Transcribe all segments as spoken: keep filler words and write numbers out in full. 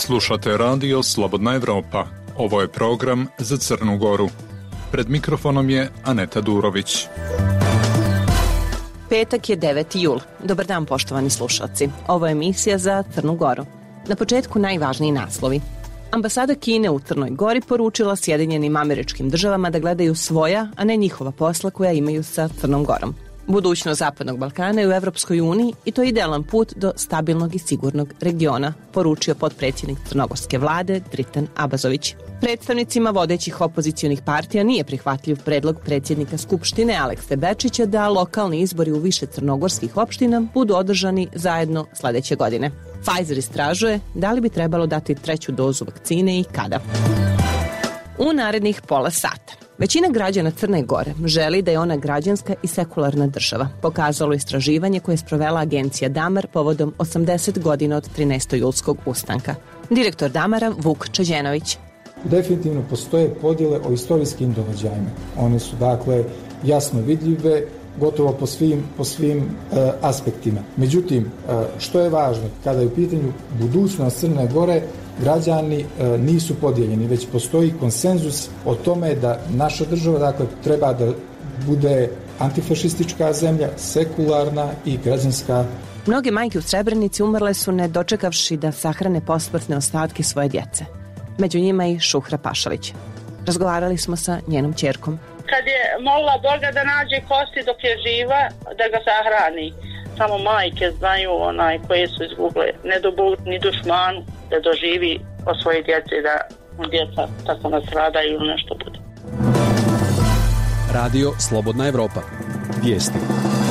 Slušate radio Slobodna Evropa. Ovo je program za Crnu Goru. Pred mikrofonom je Aneta Durović. Petak je deveti jul. Dobar dan, poštovani slušalci. Ovo je emisija za Crnu Goru. Na početku najvažniji naslovi. Ambasada Kine u Crnoj Gori poručila Sjedinjenim Američkim Državama da gledaju svoja, a ne njihova posla koja imaju sa Crnom Gorom. Budućnost Zapadnog Balkana je u Evropskoj uniji i to je idealan put do stabilnog i sigurnog regiona, poručio potpredsjednik crnogorske vlade Dritan Abazović. Predstavnicima vodećih opozicionih partija nije prihvatljiv predlog predsjednika Skupštine Alekse Bečića da lokalni izbori u više crnogorskih opština budu održani zajedno sledeće godine. Pfizer istražuje da li bi trebalo dati treću dozu vakcine i kada. U narednih pola sata. Većina građana Crne Gore želi da je ona građanska i sekularna država, pokazalo istraživanje koje je sprovela agencija Damar povodom osamdeset godina od trinaestojulskog ustanka. Direktor Damara Vuk Čađenović. Definitivno postoje podjele o istorijskim događajima. One su dakle jasno vidljive, gotovo po svim, po svim e, aspektima. Međutim, e, što je važno, kada je u pitanju budućnost Crne Gore, građani e, nisu podijeljeni, već postoji konsenzus o tome da naša država dakle, treba da bude antifašistička zemlja, sekularna i građanska. Mnoge majke u Srebrenici umrle su ne dočekavši da sahrane posmrtne ostatke svoje djece. Među njima i Šuhra Pašalić. Razgovarali smo sa njenom ćerkom. Kad je molila Boga da nađe kosti dok je živa, da ga sahrani. Samo majke znaju onaj koje su izgubile. Ne do Bog ni dušmanu da doživi o svoje djece da djeca tako nastradaju ili nešto bude. Radio Slobodna Evropa. Vijesti.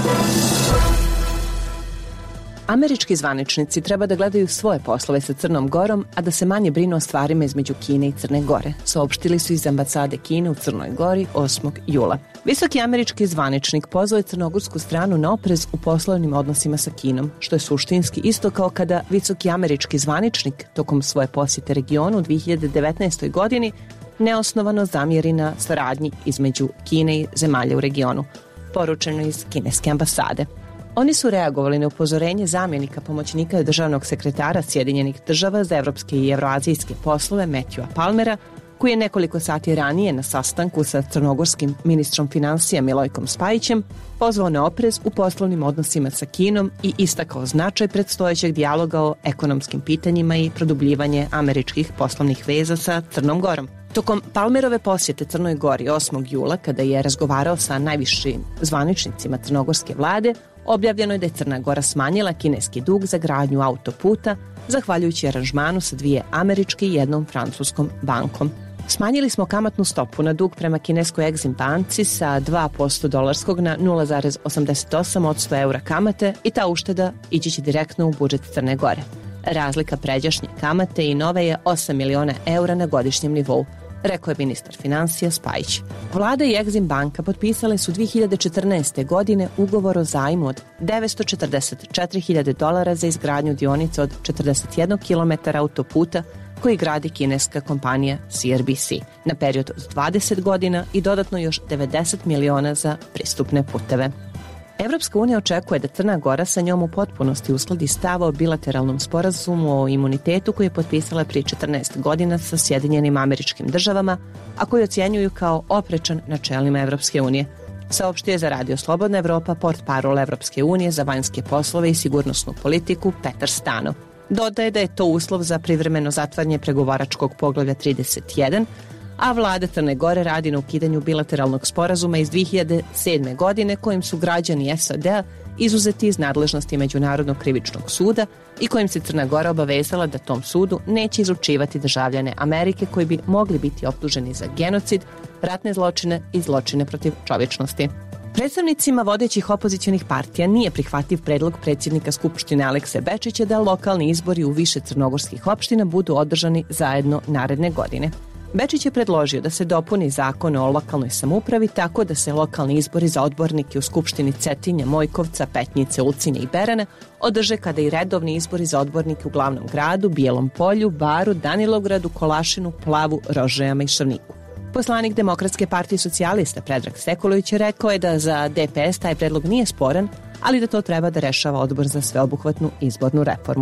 Američki zvaničnici treba da gledaju svoje poslove sa Crnom Gorom, a da se manje brinu o stvarima između Kine i Crne Gore, saopštili su iz ambasade Kine u Crnoj Gori osmog jula. Visoki američki zvaničnik pozvao je crnogorsku stranu na oprez u poslovnim odnosima sa Kinom, što je suštinski isto kao kada visoki američki zvaničnik tokom svoje posjete regionu u dve hiljade devetnaestoj. godini neosnovano zamjeri na saradnji između Kine i zemalja u regionu, poručeno iz kineske ambasade. Oni su reagovali na upozorenje zamjenika pomoćnika državnog sekretara Sjedinjenih država za evropske i evroazijske poslove Matthewa Palmera, koji je nekoliko sati ranije na sastanku sa crnogorskim ministrom financija Milojkom Spajićem pozvao na oprez u poslovnim odnosima sa Kinom i istakao značaj predstojećeg dijaloga o ekonomskim pitanjima i produbljivanje američkih poslovnih veza sa Crnom Gorom. Tokom Palmerove posjete Crnoj Gori osmog jula, kada je razgovarao sa najvišim zvaničnicima crnogorske vlade, objavljeno je da je Crna Gora smanjila kineski dug za gradnju autoputa, zahvaljujući aranžmanu sa dvije američke i jednom francuskom bankom. Smanjili smo kamatnu stopu na dug prema kineskoj Exim banci sa dva posto dolarskog na nula zarez osamdeset osam posto eura kamate i ta ušteda ići će direktno u budžet Crne Gore. Razlika pređašnje kamate i nove je osam miliona eura na godišnjem nivou, rekao je ministar financija Spajić. Vlada i Exim banka potpisale su dve hiljade četrnaeste. godine ugovor o zajmu od devetsto četrdeset četiri hiljade dolara za izgradnju dionice od četrdeset jedan kilometar autoputa koji gradi kineska kompanija C R B C na period od dvadeset godina i dodatno još devedeset miliona za pristupne puteve. Evropska unija očekuje da Crna Gora sa njom u potpunosti uskladi stav o bilateralnom sporazumu o imunitetu koji je potpisala prije četrnaest godina sa Sjedinjenim Američkim Državama, a koji ocjenjuju kao oprečan načelima Evropske unije. Saopštio je za Radio Slobodna Evropa portparol Evropske unije za vanjske poslove i sigurnosnu politiku Petar Stanov. Dodaje da je to uslov za privremeno zatvaranje pregovaračkog poglavlja trideset jedan, a vlada Crne Gore radi na ukidanju bilateralnog sporazuma iz dve hiljade sedme. godine kojim su građani S A D-a izuzeti iz nadležnosti Međunarodnog krivičnog suda i kojim se Crna Gora obavezala da tom sudu neće izručivati državljane Amerike koji bi mogli biti optuženi za genocid, ratne zločine i zločine protiv čovječnosti. Predstavnicima vodećih opozicionih partija nije prihvatljiv predlog predsjednika Skupštine Alekse Bečića da lokalni izbori u više crnogorskih opština budu održani zajedno naredne godine. Bečić je predložio da se dopuni zakon o lokalnoj samoupravi tako da se lokalni izbori za odbornike u Skupštini Cetinja, Mojkovca, Petnjice, Ulcinja i Berana održe kada i redovni izbori za odbornike u glavnom gradu, Bijelom Polju, Baru, Danilogradu, Kolašinu, Plavu, Rožajama i Šavniku. Poslanik Demokratske partije socijalista Predrag Sekulović rekao je da za D P S taj predlog nije sporan, ali da to treba da rešava odbor za sveobuhvatnu izbornu reformu.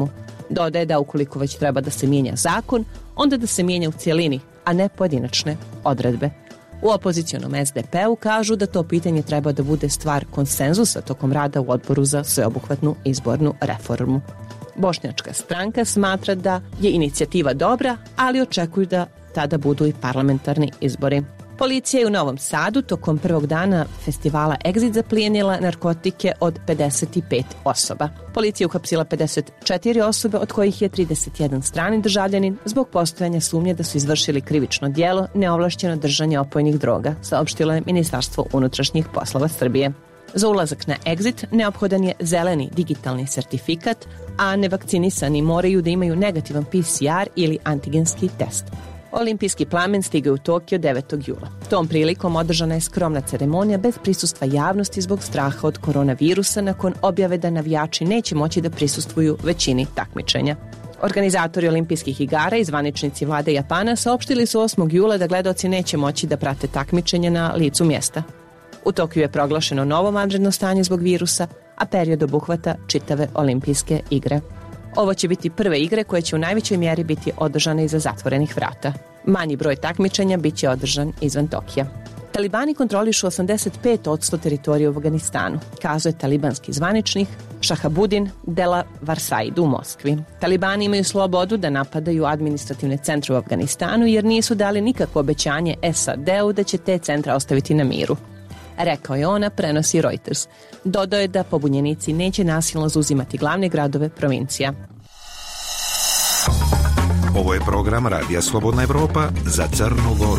Dodaje da ukoliko već treba da se mijenja zakon, onda da se mijenja u cijelini, a ne pojedinačne odredbe. U opozicionom es de pe-u kažu da to pitanje treba da bude stvar konsenzusa tokom rada u odboru za sveobuhvatnu izbornu reformu. Bošnjačka stranka smatra da je inicijativa dobra, ali očekuju da tada budu i parlamentarni izbori. Policija je u Novom Sadu tokom prvog dana festivala Exit zaplijenila narkotike od pedeset pet osoba. Policija je uhapsila pedeset četiri osobe, od kojih je trideset jedan strani državljanin zbog postojanja sumnje da su izvršili krivično djelo neovlašćeno držanje opojnih droga, saopštilo je Ministarstvo unutrašnjih poslova Srbije. Za ulazak na Exit neophodan je zeleni digitalni sertifikat, a nevakcinisani moraju da imaju negativan pe ce er ili antigenski test. Olimpijski plamen stigao u Tokio devetog jula. Tom prilikom održana je skromna ceremonija bez prisustva javnosti zbog straha od koronavirusa nakon objave da navijači neće moći da prisustvuju većini takmičenja. Organizatori olimpijskih igara i zvaničnici vlade Japana saopštili su osmog jula da gledaoci neće moći da prate takmičenje na licu mjesta. U Tokiju je proglašeno novo vanredno stanje zbog virusa, a period obuhvata čitave olimpijske igre. Ovo će biti prve igre koje će u najvećoj mjeri biti održane iza zatvorenih vrata. Manji broj takmičenja bit će održan izvan Tokija. Talibani kontrolišu osamdeset pet posto teritorije u Afganistanu, kazuje talibanski zvaničnik Šahabudin Dela Varsaid u Moskvi. Talibani imaju slobodu da napadaju administrativne centre u Afganistanu jer nisu dali nikakvo obećanje es a de-u da će te centre ostaviti na miru. Rekao je ona, prenosi Reuters. Dodao je da pobunjenici neće nasilno zauzimati glavne gradove provincija. Ovo je program Radija Slobodna Evropa za Crnu Goru.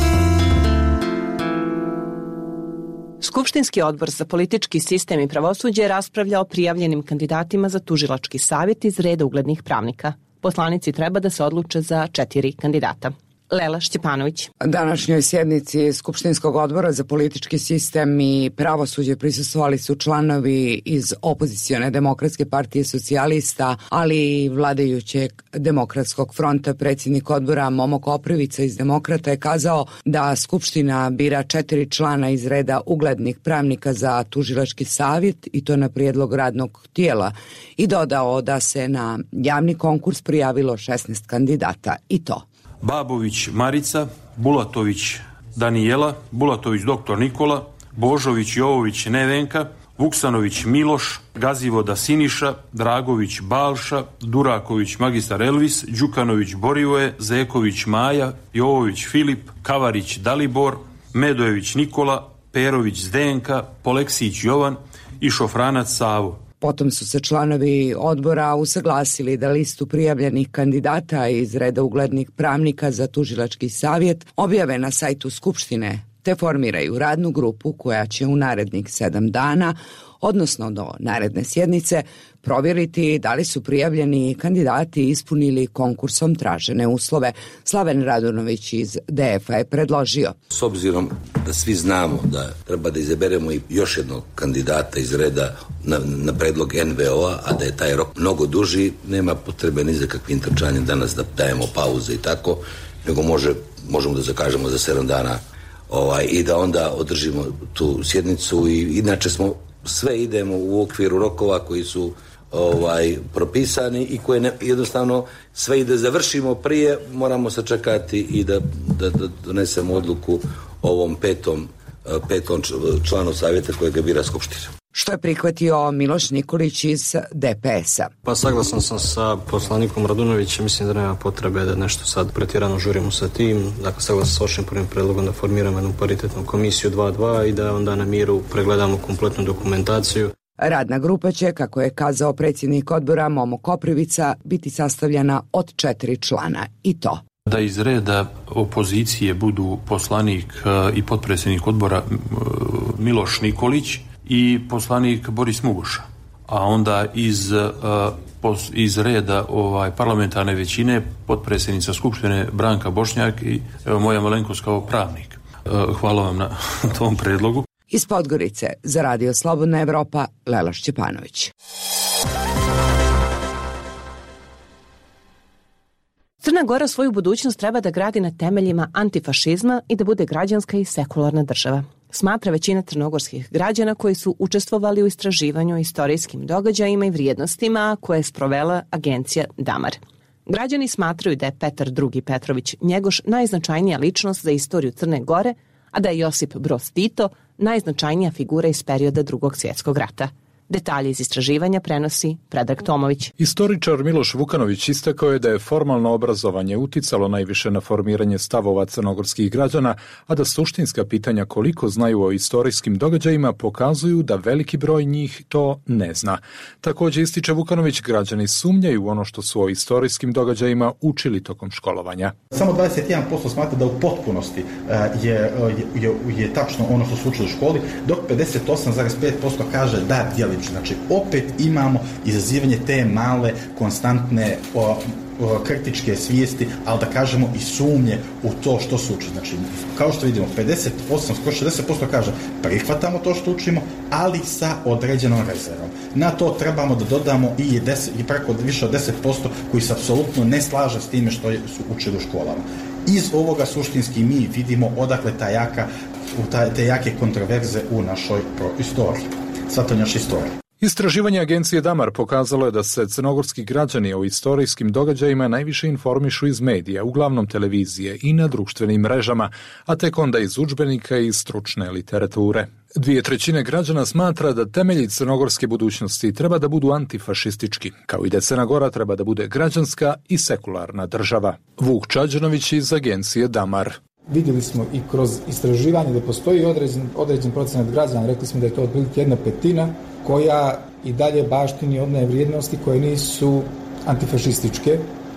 Skupštinski odbor za politički sistem i pravosuđe raspravlja o prijavljenim kandidatima za tužilački savjet iz reda uglednih pravnika. Poslanici treba da se odluče za četiri kandidata. Lela Šćepanović. Današnjoj sjednici Skupštinskog odbora za politički sistem i pravosuđe prisustvovali su članovi iz opozicione Demokratske partije socijalista, ali i vladajućeg Demokratskog fronta. Predsjednik odbora Momo Koprivica iz Demokrata je kazao da Skupština bira četiri člana iz reda uglednih pravnika za tužilački savjet i to na prijedlog radnog tijela i dodao da se na javni konkurs prijavilo šesnaest kandidata i to: Babović Marica, Bulatović Danijela, Bulatović doktor Nikola, Božović Jovović Nevenka, Vuksanović Miloš, Gazivoda Siniša, Dragović Balša, Duraković magistar Elvis, Đukanović Borivoje, Zeković Maja, Jovović Filip, Kavarić Dalibor, Medojević Nikola, Perović Zdenka, Poleksić Jovan i Šofranac Savo. Potom su se članovi odbora usaglasili da listu prijavljenih kandidata iz reda uglednih pravnika za tužilački savjet objave na sajtu Skupštine, te formiraju radnu grupu koja će u narednih sedam dana, odnosno do naredne sjednice, provjeriti da li su prijavljeni kandidati ispunili konkursom tražene uslove. Slaven Radunović iz de ef a je predložio: S obzirom da svi znamo da treba da izaberemo i još jednog kandidata iz reda na, na predlog en ve o a, a da je taj rok mnogo duži, nema potrebe ni za kakvim trčanjem danas da dajemo pauze i tako, nego može, možemo da zakažemo za sedam dana ovaj, i da onda održimo tu sjednicu. I inače smo sve idemo u okviru rokova koji su ovaj propisani i koje ne, jednostavno sve i da završimo prije moramo sačekati i da, da, da donesemo odluku o ovom petom, petom članu savjeta kojega bira Skupština. Što je prihvatio Miloš Nikolić iz de pe es a. Pa saglasan sam sa poslanikom Radunovićem, mislim da nema potrebe da nešto sad pretjerano žurimo sa tim. Dakle, saglasan sa vašim prvim predlogom da formiramo jednu paritetnu komisiju dva dva i da onda na miru pregledamo kompletnu dokumentaciju. Radna grupa će, kako je kazao predsjednik odbora Momo Koprivica, biti sastavljena od četiri člana i to: da iz reda opozicije budu poslanik i potpredsjednik odbora Miloš Nikolić i poslanik Boris Mugoša, a onda iz, iz reda ovaj, parlamentarne većine potpredsjednica Skupštine Branka Bošnjak i evo, moja malenkost kao pravnik. Hvala vam na tom predlogu. Iz Podgorice za Radio Slobodna Evropa, Lela Šćepanović. Crna Gora svoju budućnost treba da gradi na temeljima antifašizma i da bude građanska i sekularna država. smatra većina crnogorskih građana koji su učestvovali u istraživanju o istorijskim događajima i vrijednostima koje je sprovela agencija Damar. Građani smatraju da je Petar drugi Petrović Njegoš najznačajnija ličnost za istoriju Crne Gore, a da je Josip Broz Tito najznačajnija figura iz perioda Drugog svjetskog rata. Detalje iz istraživanja prenosi Predrag Tomović. Istoričar Miloš Vukanović istakao je da je formalno obrazovanje uticalo najviše na formiranje stavova crnogorskih građana, a da suštinska pitanja koliko znaju o istorijskim događajima pokazuju da veliki broj njih to ne zna. Također ističe Vukanović, građani sumnjaju u ono što su o istorijskim događajima učili tokom školovanja. Samo dvadeset jedan posto smatra da u potpunosti je, je, je tačno ono što su učili u školi, dok pedeset osam zarez pet posto kaže da dijeli. Znači, opet imamo izazivanje te male, konstantne o, o, kritičke svijesti, ali da kažemo i sumnje u to što su učili. Znači, kao što vidimo, pedeset osam, skoro šezdeset posto kaže prihvatamo to što učimo, ali sa određenom rezervom. Na to trebamo da dodamo i, deset, i preko više od deset posto koji se apsolutno ne slaže s time što su učili u školama. Iz ovoga suštinski mi vidimo odakle ta jaka, te jake kontroverze u našoj istoriji. Istraživanje agencije Damar pokazalo je da se crnogorski građani o istorijskim događajima najviše informišu iz medija, uglavnom televizije i na društvenim mrežama, a tek onda iz udžbenika i stručne literature. Dvije trećine građana smatra da temelji crnogorske budućnosti treba da budu antifašistički, kao i da Crna Gora treba da bude građanska i sekularna država. Vuk Čađanović iz agencije Damar. Vidjeli smo i kroz istraživanje da postoji određen, određen procenat građana, rekli smo da je to otprilike jedna petina, koja i dalje baštini one vrijednosti koje nisu antifašističke,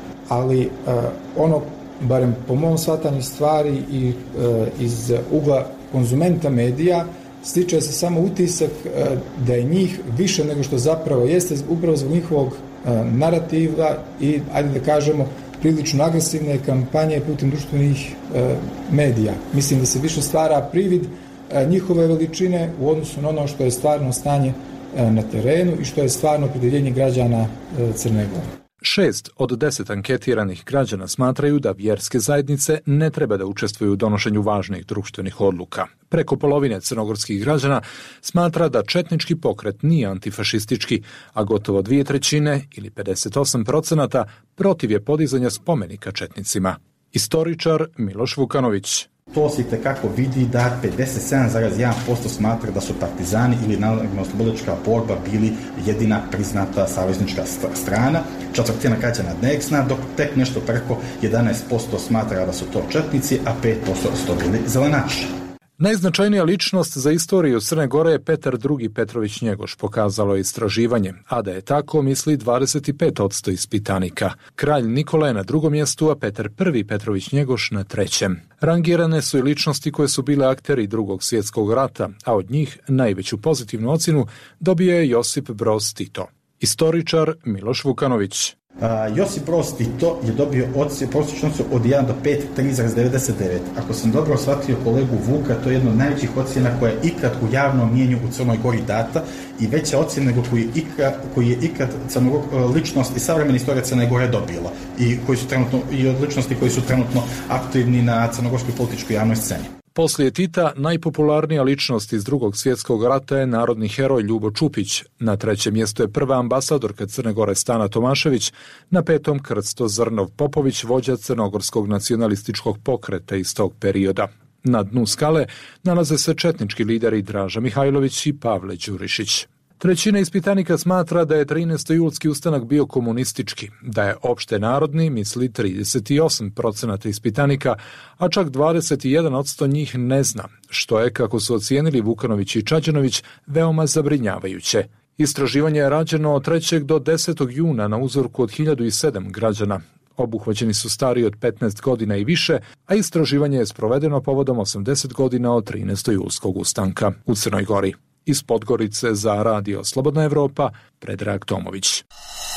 ali uh, ono, barem po mom shvatanju stvari i uh, iz ugla konzumenta medija, stiče se samo utisak uh, da je njih više nego što zapravo jeste, upravo zbog njihovog uh, narativa i, ajde da kažemo, prilično agresivne kampanje putem društvenih e, medija. Mislim da se više stvara privid e, njihove veličine u odnosu na ono što je stvarno stanje e, na terenu i što je stvarno opredjeljenje građana e, Crne Gore. Šest od deset anketiranih građana smatraju da vjerske zajednice ne treba da učestvuju u donošenju važnih društvenih odluka. Preko polovine crnogorskih građana smatra da četnički pokret nije antifašistički, a gotovo dvije trećine ili pedeset osam procenata protiv je podizanja spomenika četnicima. Istoričar Miloš Vukanović. To se itekako vidi da pedeset sedam zarez jedan posto smatra da su partizani ili narodnooslobodilačka borba bili jedina priznata saveznička strana, četvrtina građana ne zna, dok tek nešto preko jedanaest posto smatra da su to četnici, a pet posto su to bili zelenaši. Najznačajnija ličnost za istoriju Crne Gore je Petar drugi Petrović Njegoš, pokazalo je istraživanje, a da je tako misli dvadeset pet posto ispitanika. Kralj Nikola je na drugom mjestu, a Petar prvi Petrović Njegoš na trećem. Rangirane su i ličnosti koje su bile akteri Drugog svjetskog rata, a od njih najveću pozitivnu ocjenu dobio je Josip Broz Tito. Istoričar Miloš Vukanović. Uh, Josip Broz Tito je dobio prosječnu ocjenu od jedan do pet, tri zarez devedeset devet. Ako sam dobro shvatio kolegu Vuka, to je jedna od najvećih ocjena koja je ikad u javnom mijenju u Crnoj Gori data i veća ocjena nego koji je ikad, koji je ikad crnogor, ličnost i savremena istorija Crne Gore dobila i, koji su trenutno, i od ličnosti koji su trenutno aktivni na crnogorskoj političkoj javnoj sceni. Poslije Tita, najpopularnija ličnost iz Drugog svjetskog rata je narodni heroj Ljubo Čupić. Na trećem mjestu je prva ambasadorka Crne Gore Stana Tomašević, na petom Krsto Zrnov Popović, vođa crnogorskog nacionalističkog pokreta iz tog perioda. Na dnu skale nalaze se četnički lideri Draža Mihajlović i Pavle Đurišić. Trećina ispitanika smatra da je trinaestojulski ustanak bio komunistički, da je opšte narodni misli trideset osam procenata ispitanika, a čak dvadeset jedan posto njih ne zna, što je, kako su ocijenili Vukanović i Čađanović, veoma zabrinjavajuće. Istraživanje je rađeno od trećeg do desetog juna na uzorku od hiljadu sedam građana. Obuhvaćeni su stariji od petnaest godina i više, a istraživanje je sprovedeno povodom osamdeset godina od trinaestojulskog ustanka u Crnoj Gori. Iz Podgorice za Radio Slobodna Evropa, Predrag Tomović.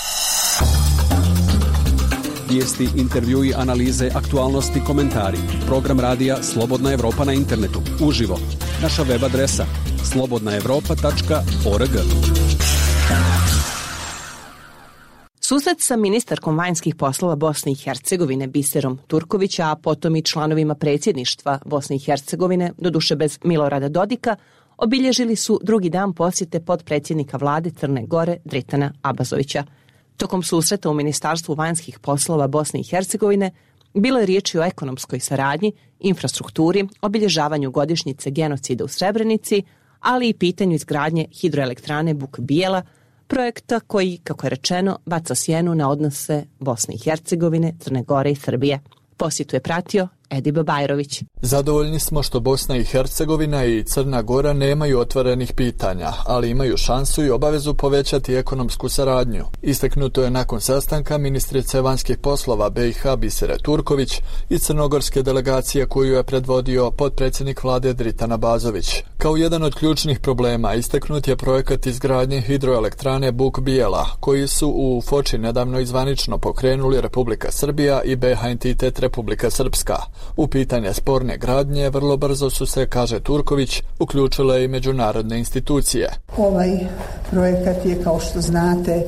Vijesti, intervjui, analize, aktualnosti, komentari. Program radija Slobodna Evropa na internetu. Uživo. Naša web adresa slobodna evropa tačka org. Susret sa ministarkom vanjskih poslova Bosne i Hercegovine Biserom Turković, a potom i članovima predsjedništva Bosne i Hercegovine, doduše bez Milorada Dodika, obilježili su drugi dan posjete potpredsjednika vlade Crne Gore Dritana Abazovića. Tokom susreta u Ministarstvu vanjskih poslova Bosne i Hercegovine bilo je riječi o ekonomskoj saradnji, infrastrukturi, obilježavanju godišnjice genocida u Srebrenici, ali i pitanju izgradnje hidroelektrane Buk Bijela, projekta koji, kako je rečeno, baca sjenu na odnose Bosne i Hercegovine, Crne Gore i Srbije. Posjetu je pratio Edib Bajrović. Zadovoljni smo što Bosna i Hercegovina i Crna Gora nemaju otvorenih pitanja, ali imaju šansu i obavezu povećati ekonomsku saradnju. Istaknuto je nakon sastanka ministrice vanjskih poslova B i H Bisere Turković i crnogorske delegacije koju je predvodio potpredsjednik vlade Dritan Abazović. Kao jedan od ključnih problema istaknut je projekat izgradnje hidroelektrane Buk Bijela, koji su u Foči nedavno izvanično pokrenuli Republika Srbija i B H entitet Republika Srpska. U pitanje sporne gradnje vrlo brzo su se, kaže Turković, uključile i međunarodne institucije. Ovaj projekat je, kao što znate,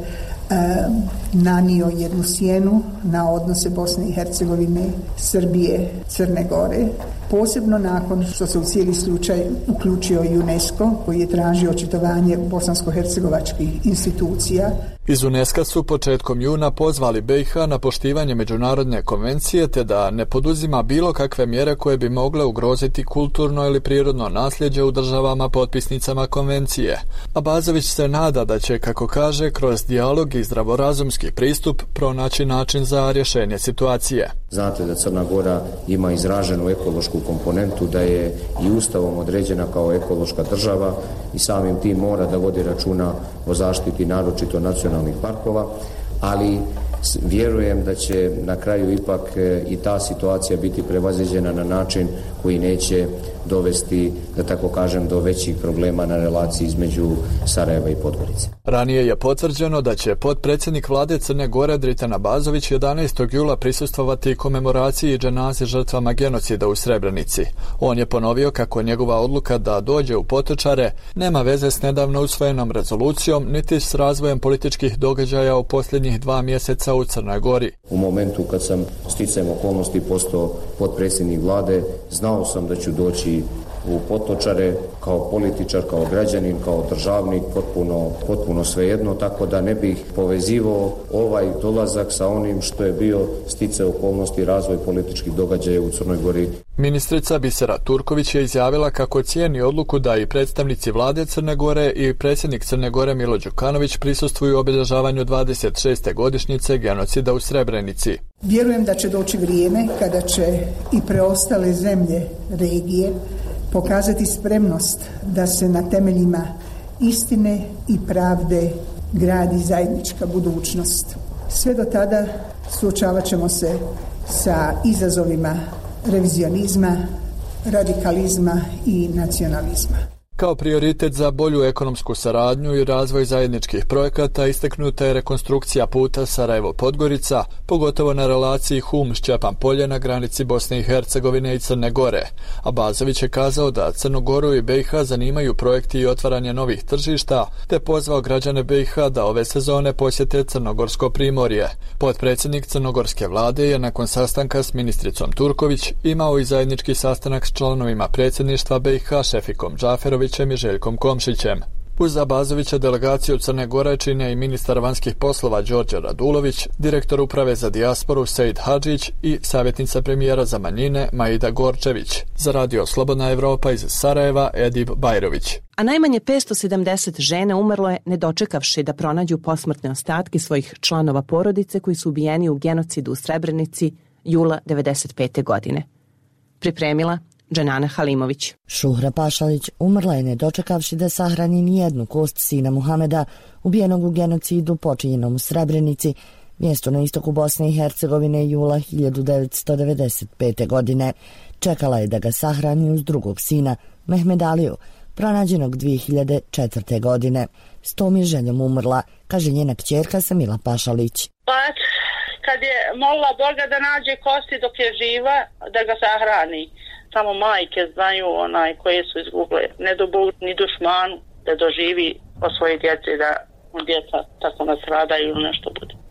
nanio jednu sjenu na odnose Bosne i Hercegovine, Srbije, Crne Gore, posebno nakon što se u cijeli slučaj uključio i UNESCO, koji je tražio očitovanje bosansko-hercegovačkih institucija. Iz UNESCO su početkom juna pozvali B i H na poštivanje međunarodne konvencije te da ne poduzima bilo kakve mjere koje bi mogle ugroziti kulturno ili prirodno nasljeđe u državama potpisnicama konvencije. Abazović se nada da će, kako kaže, kroz dijalog i zdravorazumski pristup pronaći način za rješenje situacije. Znate da Crna Gora ima izraženu ekološku komponentu, da je i ustavom određena kao ekološka država i samim tim mora da vodi računa o zaštiti naročito nacionalnih parkova, ali vjerujem da će na kraju ipak i ta situacija biti prevaziđena na način koji neće dovesti, da tako kažem, do većih problema na relaciji između Sarajeva i Podgorice. Ranije je potvrđeno da će potpredsjednik vlade Crne Gore Dritan Abazović jedanaestog jula prisustvovati komemoraciji dženazi žrtvama genocida u Srebrenici. On je ponovio kako njegova odluka da dođe u Potočare nema veze s nedavno usvojenom rezolucijom niti s razvojem političkih događaja u posljednjih dva mjeseca u Crnoj Gori. U momentu kad sam sticajem okolnosti postao potpredsjednik vlade, znao sam da ću doći u Potočare kao političar, kao građanin, kao državnik, potpuno, potpuno svejedno, tako da ne bih povezivao ovaj dolazak sa onim što je bio sticaj okolnosti i razvoj političkih događaja u Crnoj Gori. Ministrica Bisera Turković je izjavila kako cijeni odluku da i predstavnici vlade Crne Gore i predsjednik Crne Gore Milo Đukanović prisustvuju obilježavanju dvadeset šeste godišnjice genocida u Srebrenici. Vjerujem da će doći vrijeme kada će i preostale zemlje regije pokazati spremnost da se na temeljima istine i pravde gradi zajednička budućnost. Sve do tada suočavat ćemo se sa izazovima revizionizma, radikalizma i nacionalizma. Kao prioritet za bolju ekonomsku saradnju i razvoj zajedničkih projekata istaknuta je rekonstrukcija puta Sarajevo-Podgorica, pogotovo na relaciji Hum-Šćepan polje na granici Bosne i Hercegovine i Crne Gore. Abazović je kazao da Crnu Goru i B i H zanimaju projekti i otvaranje novih tržišta, te pozvao građane B i H da ove sezone posjete Crnogorsko primorje. Potpredsjednik crnogorske vlade je nakon sastanka s ministricom Turković imao i zajednički sastanak s članovima predsjedništva B i H Šefikom Džaferović i Željkom Komšićem. Uz Abazovića delegaciju Crne Gore čine i ministar vanjskih poslova Đorđe Radulović, direktor uprave za dijasporu Sejid Hadžić i savjetnica premijera za manjine Maida Gorčević. Za radio Slobodna Evropa iz Sarajeva Edib Bajrović. A najmanje petsto sedamdeset žena umrlo je ne dočekavši da pronađu posmrtne ostatke svojih članova porodice koji su ubijeni u genocidu u Srebrenici jula devedeset pete godine. Pripremila Dženana Halimović. Šuhra Pašalić umrla je ne dočekavši da sahrani nijednu kost sina Muhameda, ubijenog u genocidu počinjenom u Srebrenici, mjesto na istoku Bosne i Hercegovine jula hiljadu devetsto devedeset pete. godine. Čekala je da ga sahrani uz drugog sina, Mehmed Aliju, pronađenog dvije hiljade četvrte. godine. S tom je željom umrla, kaže njena kćerka Samila Pašalić. Pa, kad je molila Boga da nađe kosti dok je živa, da ga sahrani. Samo majke znaju onaj koje su izguble, ne do Bog ni dušmanu da doživi o svoje djece da djeca tako nastradaju ili nešto bude.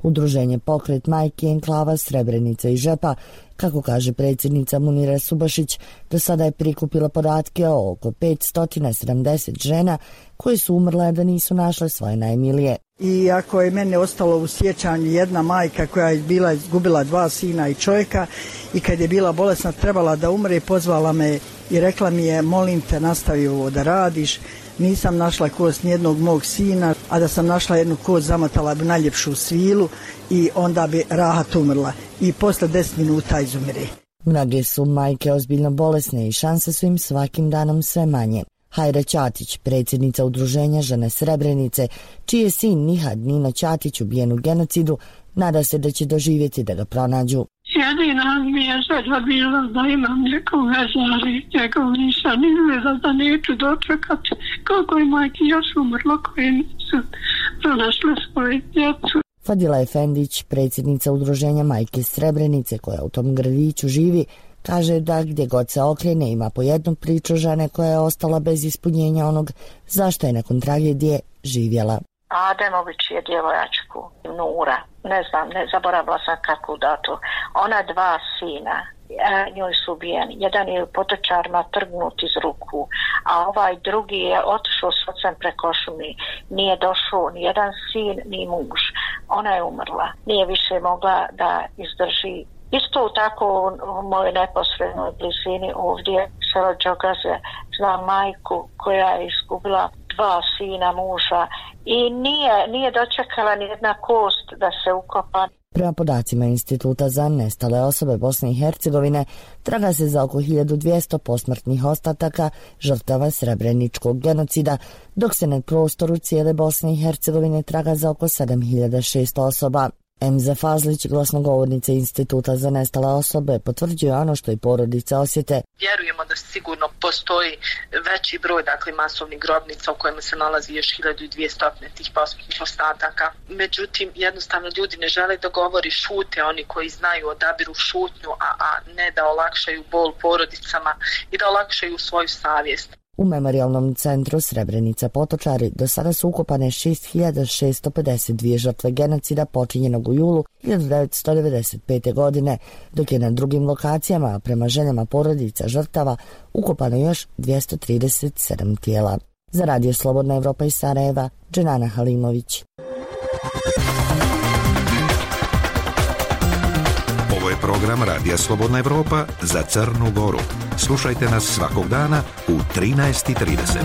Udruženje Pokret majki enklava Srebrenica i Žepa, kako kaže predsjednica Munira Subašić, do sada je prikupila podatke o oko petsto sedamdeset žena koje su umrle da nisu našle svoje najmilije. I ako je mene ostalo u sjećanju jedna majka koja je bila izgubila dva sina i čovjeka i kad je bila bolesna trebala da umre, pozvala me i rekla mi je, molim te, nastavi ovo da radiš. Nisam našla kost nijednog mog sina, a da sam našla jednu kost zamatala bi najljepšu svilu i onda bi rahat umrla. I posle deset minuta izumire. Mnoge su majke ozbiljno bolesne i šanse su im svakim danom sve manje. Hajra Ćatić, predsjednica udruženja Žene Srebrenice, čiji je sin Nihad Nino Ćatić ubijen u genocidu, nada se da će doživjeti da ga pronađu. Jedina mi je želja bila da imam nekog vezari, njegov nisam izgleda da neću dočekati kako je majke još umrlo koje nisu pronašle svoje djecu. Fadila Efendić, predsjednica udruženja Majke Srebrenice koja u tom gradiću živi, kaže da gdje god se okrene ima po jednu priču žene koja je ostala bez ispunjenja onog zašto je nakon tragedije živjela. Ademović je djevojačku, Nura, ne znam, ne zaboravila sam kakvu datu. Ona dva sina, njoj su ubijeni. Jedan je u potočarima trgnut iz ruku, a ovaj drugi je otišao s ocem preko šumi. Nije došao ni jedan sin, ni muž. Ona je umrla. Nije više mogla da izdrži. Isto tako u mojoj neposrednoj blizini ovdje, selo Đogaze, znam majku koja je izgubila dva sina muža i nije, nije dočekala ni jedna kost da se ukopa. Prema podacima Instituta za nestale osobe Bosne i Hercegovine, traga se za oko hiljadu dvjesto posmrtnih ostataka žrtava srebreničkog genocida, dok se na prostoru cijele Bosne i Hercegovine traga za oko sedam hiljada šesto osoba. Emze Fazlić, glasnogovornica Instituta za nestale osobe, potvrđuje ono što i porodice osjete. Vjerujemo da sigurno postoji veći broj, dakle, masovnih grobnica u kojima se nalazi još hiljadu dvjesto tih posmrtnih ostataka. Međutim, jednostavno ljudi ne žele da govori, šute oni koji znaju, odabiru šutnju, a, a ne da olakšaju bol porodicama i da olakšaju svoju savjest. U Memorijalnom centru Srebrenica Potočari do sada su ukopane šest hiljada šesto pedeset dvije žrtve genocida počinjenog u julu hiljadu devetsto devedeset pete. godine, dok je na drugim lokacijama, prema željama porodica žrtava, ukopano još dvjesto trideset sedam tijela. Za Radio Slobodna Evropa iz Sarajeva, Dženana Halimović. Ovo je program Radija Slobodna Evropa za Crnu Goru. Slušajte nas svakog dana u trinaest i trideset.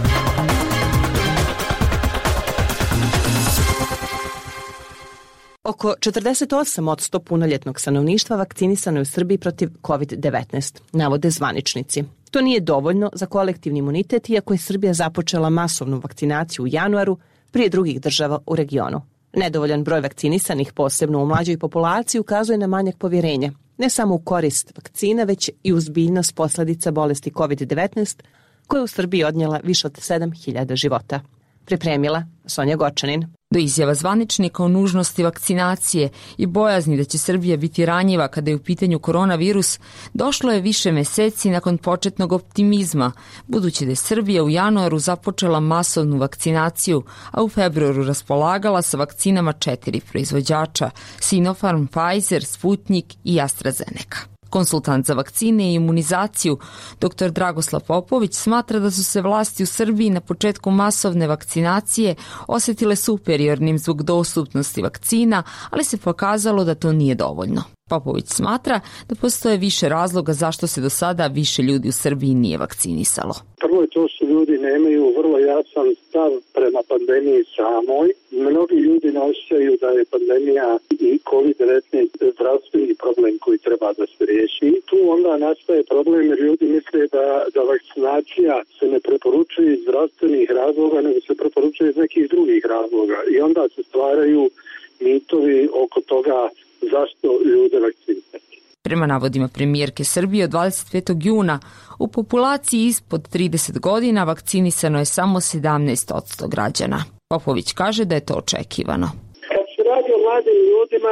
Oko četrdeset osam posto punoljetnog stanovništva vakcinisano je u Srbiji protiv kovid devetnaest, navode zvaničnici. To nije dovoljno za kolektivni imunitet, iako je Srbija započela masovnu vakcinaciju u januaru prije drugih država u regionu. Nedovoljan broj vakcinisanih, posebno u mlađoj populaciji, ukazuje na manjak povjerenja, ne samo u korist vakcina, već i u ozbiljnost posljedica bolesti kovid devetnaest, koja je u Srbiji odnijela više od sedam hiljada života. Pripremila Sonja Gočanin. Do izjava zvaničnika o nužnosti vakcinacije i bojazni da će Srbija biti ranjiva kada je u pitanju koronavirus, došlo je više meseci nakon početnog optimizma, budući da je Srbija u januaru započela masovnu vakcinaciju, a u februaru raspolagala sa vakcinama četiri proizvođača: Sinopharm, Pfizer, Sputnik i AstraZeneca. Konsultant za vakcine i imunizaciju, doktor Dragoslav Popović, smatra da su se vlasti u Srbiji na početku masovne vakcinacije osjetile superiornim zbog dostupnosti vakcina, ali se pokazalo da to nije dovoljno. Popović smatra da postoje više razloga zašto se do sada više ljudi u Srbiji nije vakcinisalo. Prvo je to što ljudi nemaju vrlo jasan stav prema pandemiji samoj. Mnogi ljudi ne osjećaju da je pandemija i kovid devetnaest zdravstveni problem koji treba da se riješi. Tu onda nastaje problem jer ljudi misle da, da vakcinacija se ne preporučuje iz zdravstvenih razloga, nego se preporučuje iz nekih drugih razloga. I onda se stvaraju mitovi oko toga zašto ljude vakcinisati. Prema navodima premijerke Srbije, od dvadeset petog juna u populaciji ispod trideset godina vakcinisano je samo sedamnaest posto građana. Popović kaže da je to očekivano. Kad se radi o mladim ljudima,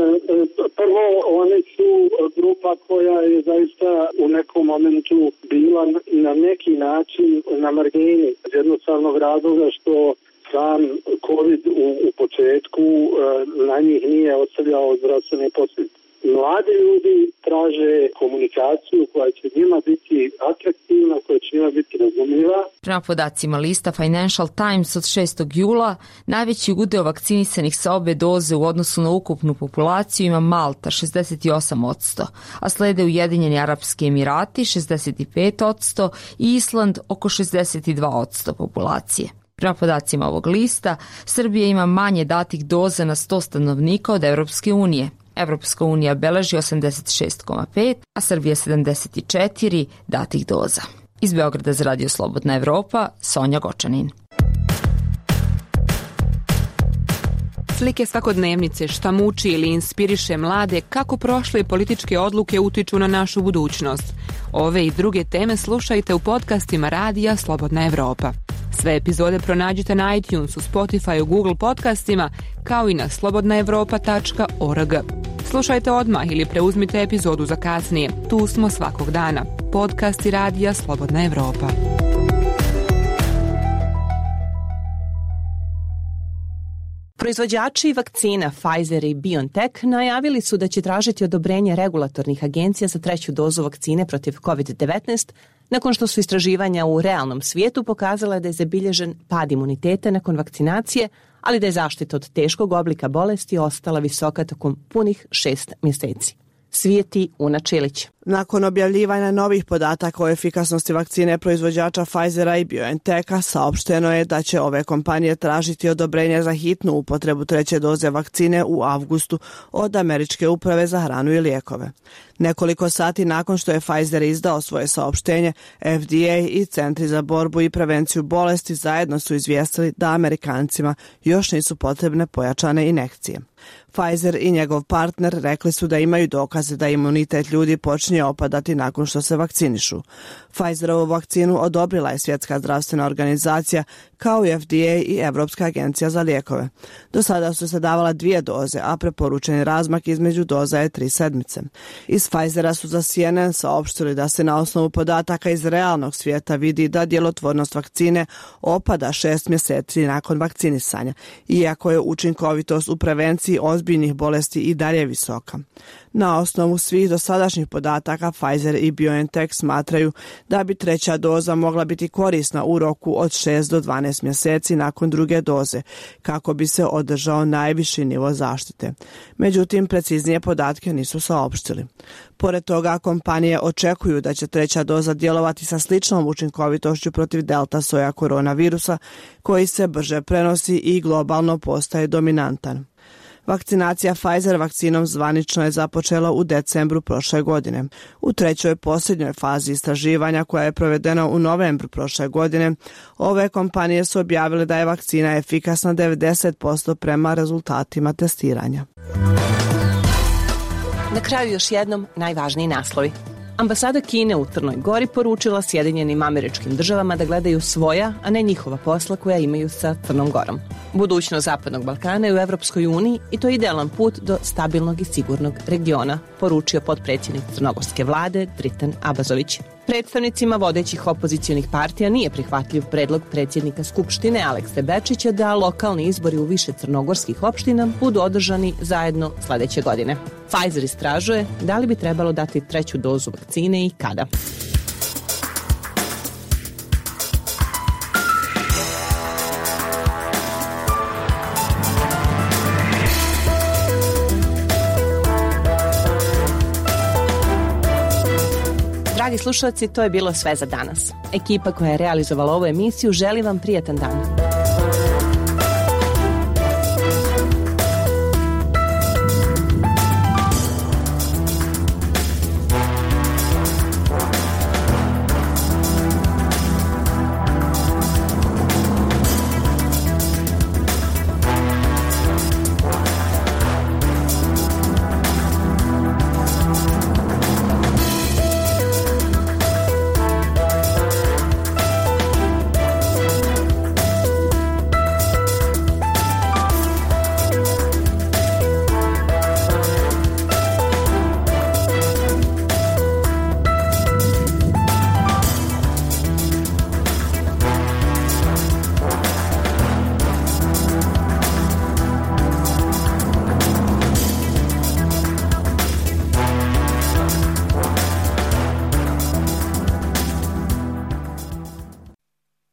prvo oni su grupa koja je zaista u nekom momentu bila na neki način na margini, iz jednostavnog razloga što sam COVID u, u početku na njih nije ostavljao zdravstvene posljedice. Mladi ljudi traže komunikaciju koja će njima biti atraktivna, koja će njima biti razumljiva. Prema podacima lista Financial Times od šestog jula, najveći udeo vakcinisanih sa obe doze u odnosu na ukupnu populaciju ima Malta šezdeset osam posto, a slede Ujedinjeni Arapski Emirati šezdeset pet posto i Island oko šezdeset dva posto populacije. Prema podacima ovog lista, Srbija ima manje datih doza na sto stanovnika od Evropske unije. Evropska unija beleži osamdeset šest zarez pet, a Srbija sedamdeset četiri datih doza. Iz Beograda za Radio Slobodna Evropa, Sonja Gočanin. Slike svakodnevnice, šta muči ili inspiriše mlade, kako prošle političke odluke utiču na našu budućnost. Ove i druge teme slušajte u podcastima Radija Slobodna Evropa. Sve epizode pronađite na iTunesu, Spotifyu, Google podcastima, kao i na slobodna evropa tačka org. Slušajte odmah ili preuzmite epizodu za kasnije. Tu smo svakog dana. Podcasti Radija Slobodna Evropa. Proizvođači vakcina Pfizer i BioNTech najavili su da će tražiti odobrenje regulatornih agencija za treću dozu vakcine protiv kovid devetnaest, nakon što su istraživanja u realnom svijetu pokazala da je zabilježen pad imuniteta nakon vakcinacije, ali da je zaštita od teškog oblika bolesti ostala visoka tokom punih šest mjeseci. Svijeti Una Čilić. Nakon objavljivanja novih podataka o efikasnosti vakcine proizvođača Pfizera i BioNTecha, saopšteno je da će ove kompanije tražiti odobrenje za hitnu upotrebu treće doze vakcine u avgustu od Američke uprave za hranu i lijekove. Nekoliko sati nakon što je Pfizer izdao svoje saopštenje, F D A i Centri za borbu i prevenciju bolesti zajedno su izvijestili da Amerikancima još nisu potrebne pojačane injekcije. Pfizer i njegov partner rekli su da imaju dokaze da imunitet ljudi počinje opadati nakon što se vakcinišu. Pfizerovu vakcinu odobrila je Svjetska zdravstvena organizacija kao i F D A i Evropska agencija za lijekove. Do sada su se davala dvije doze, a preporučeni razmak između doza je tri sedmice. Iz Pfizera su za C N N saopštili da se na osnovu podataka iz realnog svijeta vidi da djelotvornost vakcine opada šest mjeseci nakon vakcinisanja, iako je učinkovitost u prevenciji ozbiljnih bolesti i dalje visoka. Na osnovu svih dosadašnjih podataka Pfizer i BioNTech smatraju da bi treća doza mogla biti korisna u roku od šest do dvanaest mjeseci nakon druge doze, kako bi se održao najviši nivo zaštite. Međutim, preciznije podatke nisu saopštili. Pored toga, kompanije očekuju da će treća doza djelovati sa sličnom učinkovitošću protiv delta soja koronavirusa, koji se brže prenosi i globalno postaje dominantan. Vakcinacija Pfizer vakcinom zvanično je započela u decembru prošle godine. U trećoj posljednjoj fazi istraživanja koja je provedena u novembru prošle godine, ove kompanije su objavile da je vakcina efikasna devedeset posto prema rezultatima testiranja. Na kraju još jednom najvažniji naslovi. Ambasada Kine u Crnoj Gori poručila Sjedinjenim Američkim Državama da gledaju svoja, a ne njihova posla koja imaju sa Crnom Gorom. Budućnost Zapadnog Balkana je u Evropskoj uniji i to je idealan put do stabilnog i sigurnog regiona, poručio potpredsjednik crnogorske vlade Dritan Abazović. Predstavnicima vodećih opozicionih partija nije prihvatljiv predlog predsjednika Skupštine Alekse Bečića da lokalni izbori u više crnogorskih opština budu održani zajedno sljedeće godine. Pfizer istražuje da li bi trebalo dati treću dozu vakcine i kada. Dragi slušalci, to je bilo sve za danas. Ekipa koja je realizovala ovu emisiju želi vam prijatan dan.